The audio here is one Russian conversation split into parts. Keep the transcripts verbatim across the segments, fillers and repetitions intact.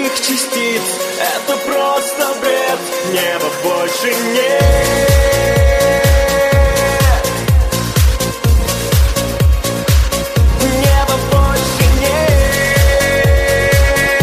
простых частиц. Это просто бред, неба больше нет. Неба больше нет.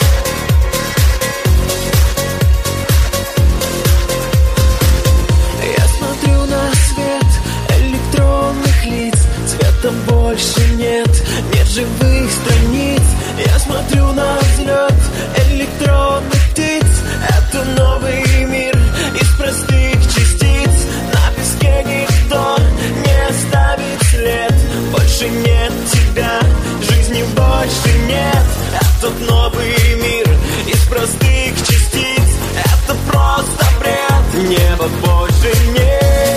Я смотрю на свет электронных лиц, цвета больше нет, нет живых страниц. Я смотрю на взлет электронных птиц. Это новый мир из простых частиц. На песке никто не оставит след. Больше нет тебя, жизни больше нет. Этот новый мир из простых частиц. Это просто бред, неба больше нет.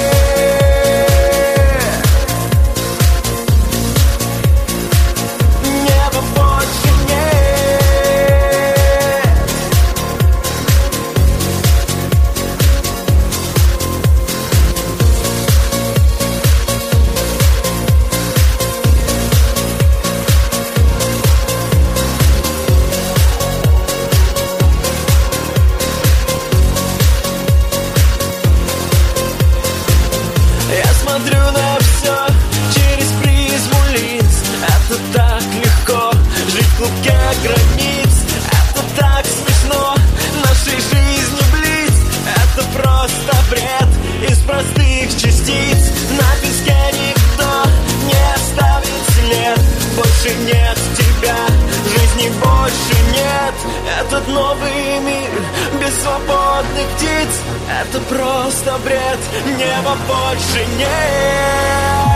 Смотрю на все через призму лиц. Это так легко жить в клубке границ. Это так смешно, нашей жизни близ. Это просто бред из простых частиц. На песке никто не оставит след. Больше нет тебя, жизни больше нет. Этот новый мир без свободных птиц. Это просто бред, неба больше нет.